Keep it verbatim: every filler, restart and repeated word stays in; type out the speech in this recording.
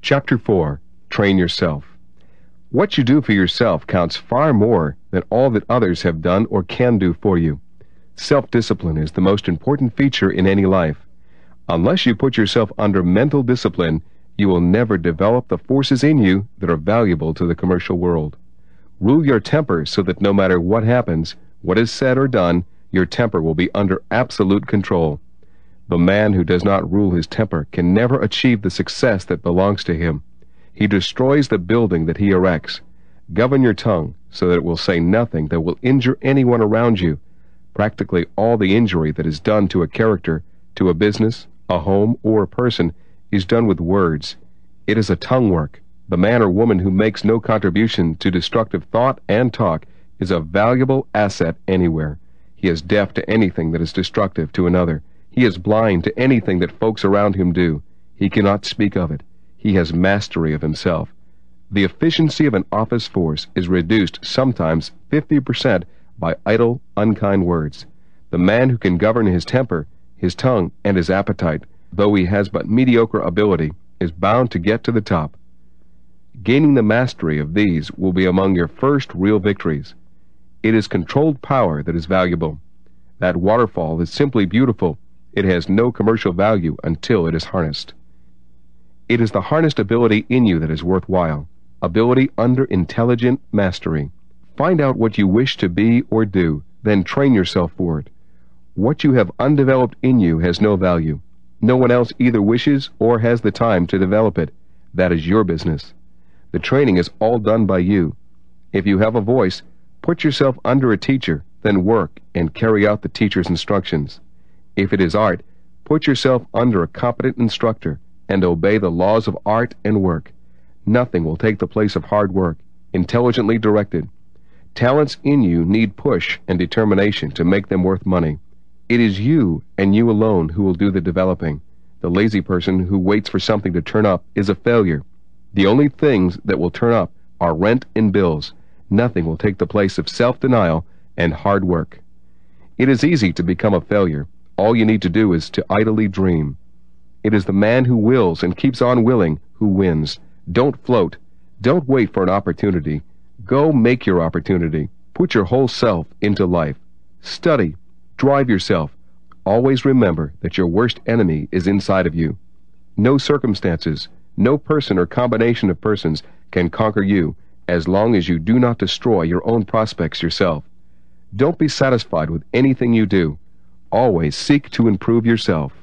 Chapter four. Train Yourself. What you do for yourself counts far more than all that others have done or can do for you. Self-discipline is the most important feature in any life. Unless you put yourself under mental discipline, you will never develop the forces in you that are valuable to the commercial world. Rule your temper so that no matter what happens, what is said or done, your temper will be under absolute control. The man who does not rule his temper can never achieve the success that belongs to him. He destroys the building that he erects. Govern your tongue so that it will say nothing that will injure anyone around you. Practically all the injury that is done to a character, to a business, a home, or a person is done with words. It is a tongue work. The man or woman who makes no contribution to destructive thought and talk is a valuable asset anywhere. He is deaf to anything that is destructive to another. He is blind to anything that folks around him do. He cannot speak of it. He has mastery of himself. The efficiency of an office force is reduced sometimes fifty percent by idle, unkind words. The man who can govern his temper, his tongue, and his appetite, though he has but mediocre ability, is bound to get to the top. Gaining the mastery of these will be among your first real victories. It is controlled power that is valuable. That waterfall is simply beautiful. It has no commercial value until it is harnessed. It is the harnessed ability in you that is worthwhile, ability under intelligent mastery. Find out what you wish to be or do, then train yourself for it. What you have undeveloped in you has no value. No one else either wishes or has the time to develop it. That is your business. The training is all done by you. If you have a voice, put yourself under a teacher, then work and carry out the teacher's instructions. If it is art, put yourself under a competent instructor and obey the laws of art and work. Nothing will take the place of hard work, intelligently directed. Talents in you need push and determination to make them worth money. It is you and you alone who will do the developing. The lazy person who waits for something to turn up is a failure. The only things that will turn up are rent and bills. Nothing will take the place of self-denial and hard work. It is easy to become a failure. All you need to do is to idly dream. It is the man who wills and keeps on willing who wins. Don't float. Don't wait for an opportunity. Go make your opportunity. Put your whole self into life. Study. Drive yourself. Always remember that your worst enemy is inside of you. No circumstances, no person or combination of persons can conquer you as long as you do not destroy your own prospects yourself. Don't be satisfied with anything you do. Always seek to improve yourself.